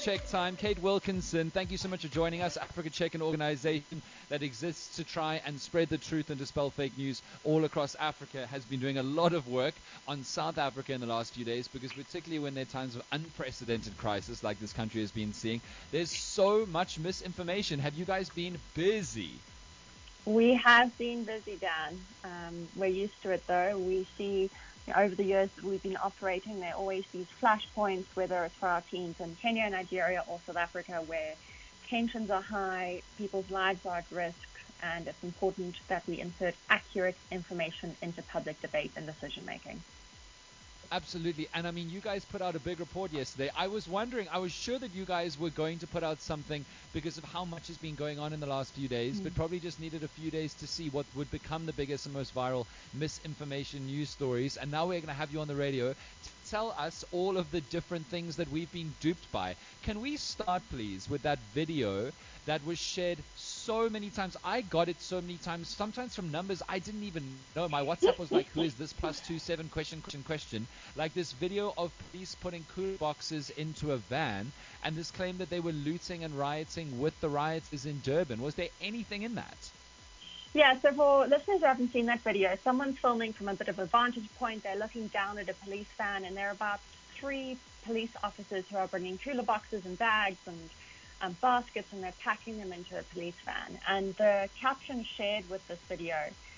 Check time. Kate Wilkinson, thank you so much for joining us. Africa Check, an organization that exists to try and spread the truth and dispel fake news all across Africa, has been doing a lot of work on South Africa in the last few days, because particularly when there are times of unprecedented crisis like this country has been seeing, there's so much misinformation. Have you guys been busy? We have been busy, Dan. We're used to it, though. We see over the years that we've been operating, there are always these flashpoints, whether it's for our teams in Kenya, Nigeria, or South Africa, where tensions are high, people's lives are at risk, and it's important that we insert accurate information into public debate and decision making. Absolutely. And I mean, you guys put out a big report yesterday. I was wondering, I was sure that you guys were going to put out something because of how much has been going on in the last few days, but probably just needed a few days to see what would become the biggest and most viral misinformation news stories. And now we're going to have you on the radio to tell us all of the different things that we've been duped by. Can we start, please, with that video that was shared so many times? I got it so many times, sometimes from numbers I didn't even know. My WhatsApp was like, who is this +27 question. Like this video of police putting cooler boxes into a van, and this claim that they were looting and rioting with the rioters in Durban. Was there anything in that? Yeah, so for listeners who haven't seen that video, someone's filming from a bit of a vantage point. They're looking down at a police van, and there are about 3 police officers who are bringing cooler boxes and bags and baskets, and they're packing them into a police van. And the caption shared with this video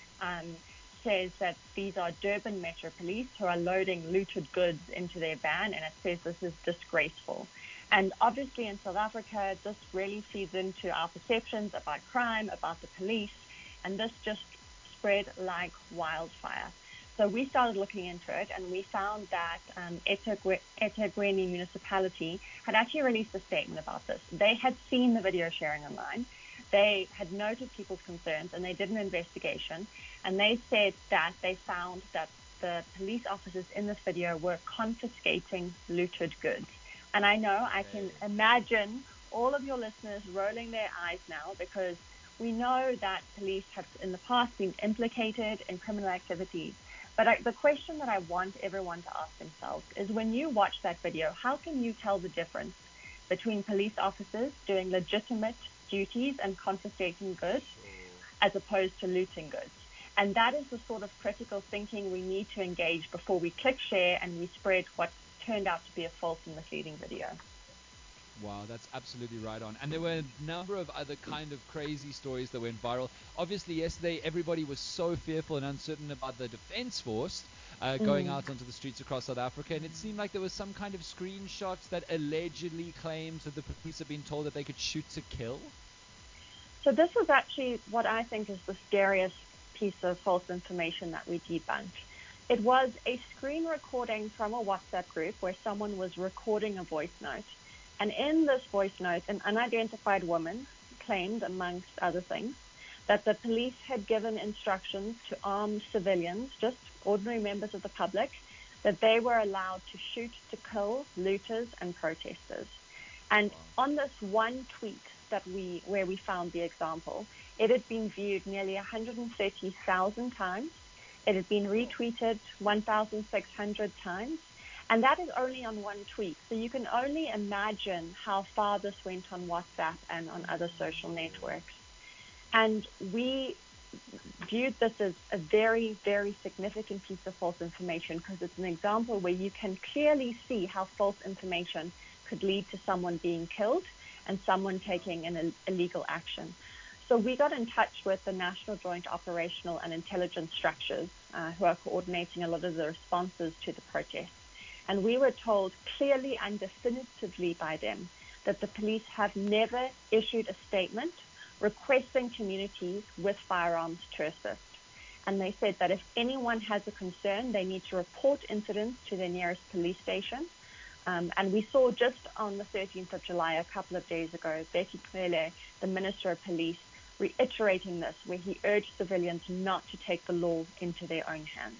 says that these are Durban Metro Police who are loading looted goods into their van, and it says this is disgraceful. And obviously in South Africa, this really feeds into our perceptions about crime, about the police, and this just spread like wildfire. So we started looking into it, and we found that eThekwini Municipality had actually released a statement about this. They had seen the video sharing online. They had noted people's concerns, and they did an investigation, and they said that they found that the police officers in this video were confiscating looted goods. And I know I can imagine all of your listeners rolling their eyes now, because we know that police have in the past been implicated in criminal activities. But the question that I want everyone to ask themselves is, when you watch that video, how can you tell the difference between police officers doing legitimate duties and confiscating goods as opposed to looting goods? And that is the sort of critical thinking we need to engage before we click share and we spread what turned out to be a false and misleading video. Wow, that's absolutely right on. And there were a number of other kind of crazy stories that went viral. Obviously, yesterday, everybody was so fearful and uncertain about the Defence Force going out onto the streets across South Africa. And it seemed like there was some kind of screenshots that allegedly claimed that the police had been told that they could shoot to kill. So this was actually what I think is the scariest piece of false information that we debunked. It was a screen recording from a WhatsApp group where someone was recording a voice note. And in this voice note, an unidentified woman claimed, amongst other things, that the police had given instructions to armed civilians, just ordinary members of the public, that they were allowed to shoot to kill looters and protesters. And on this one tweet where we found the example, it had been viewed nearly 130,000 times. It had been retweeted 1,600 times. And that is only on one tweet. So you can only imagine how far this went on WhatsApp and on other social networks. And we viewed this as a very, very significant piece of false information, because it's an example where you can clearly see how false information could lead to someone being killed and someone taking an illegal action. So we got in touch with the National Joint Operational and Intelligence Structures, who are coordinating a lot of the responses to the protests. And we were told clearly and definitively by them that the police have never issued a statement requesting communities with firearms to assist. And they said that if anyone has a concern, they need to report incidents to their nearest police station. And we saw just on the 13th of July, a couple of days ago, Bheki Cele, the Minister of Police, reiterating this, where he urged civilians not to take the law into their own hands.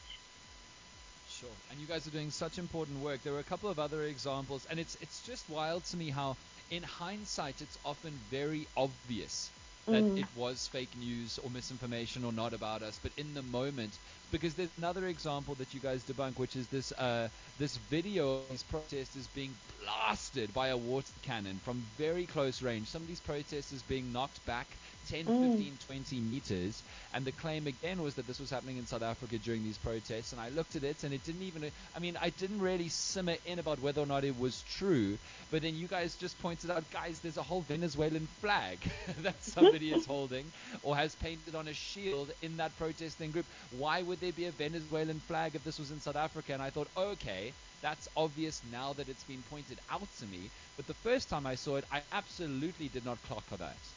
Sure. And you guys are doing such important work. There were a couple of other examples, and it's just wild to me how, in hindsight, it's often very obvious that it was fake news or misinformation or not about us. But in the moment, because there's another example that you guys debunk, which is this video of these protesters being blasted by a water cannon from very close range. Some of these protesters being knocked back 10, 15, 20 meters. And the claim again was that this was happening in South Africa during these protests. And I looked at it, and it didn't even, I mean, I didn't really simmer in about whether or not it was true. But then you guys just pointed out, guys, there's a whole Venezuelan flag that somebody is holding or has painted on a shield in that protesting group. Why would there be a Venezuelan flag if this was in South Africa? And I thought, okay, that's obvious now that it's been pointed out to me. But the first time I saw it, I absolutely did not clock for that.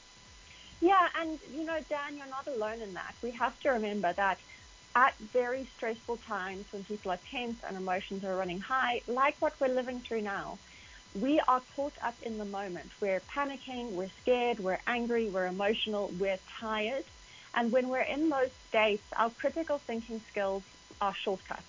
Yeah, and Dan, you're not alone in that. We have to remember that at very stressful times when people are tense and emotions are running high, like what we're living through now, we are caught up in the moment. We're panicking, we're scared, we're angry, we're emotional, we're tired. And when we're in those states, our critical thinking skills are shortcut.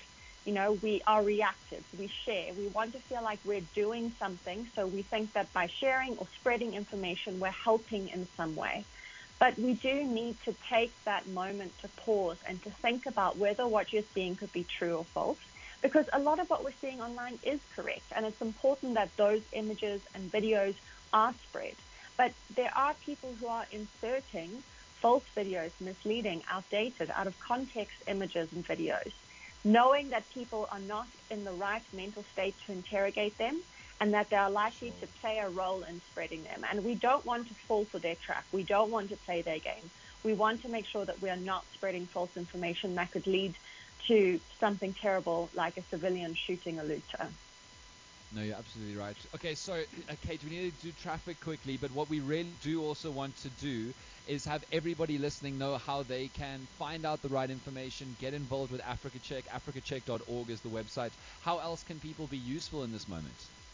We are reactive. We share. We want to feel like we're doing something. So we think that by sharing or spreading information, we're helping in some way. But we do need to take that moment to pause and to think about whether what you're seeing could be true or false. Because a lot of what we're seeing online is correct. And it's important that those images and videos are spread. But there are people who are inserting false videos, misleading, outdated, out of context images and videos, knowing that people are not in the right mental state to interrogate them and that they are likely to play a role in spreading them. And we don't want to fall for their trap. We don't want to play their game. We want to make sure that we are not spreading false information that could lead to something terrible like a civilian shooting a looter. No, you're absolutely right. Okay, so, Kate, we need to do traffic quickly, but what we really do also want to do is have everybody listening know how they can find out the right information, get involved with Africa Check. AfricaCheck.org is the website. How else can people be useful in this moment?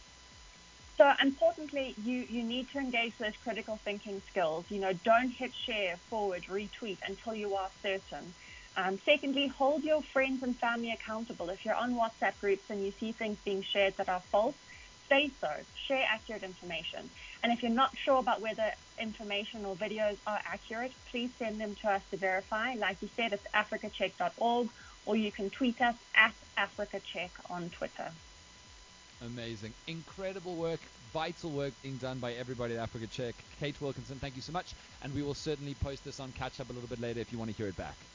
So importantly, you need to engage those critical thinking skills. Don't hit share, forward, retweet until you are certain. Secondly, hold your friends and family accountable. If you're on WhatsApp groups and you see things being shared that are false, say so. Share accurate information. And if you're not sure about whether information or videos are accurate, please send them to us to verify. Like you said, it's africacheck.org, or you can tweet us at AfricaCheck on Twitter. Amazing. Incredible work, vital work being done by everybody at Africa Check. Kate Wilkinson, thank you so much. And we will certainly post this on Catch Up a little bit later if you want to hear it back.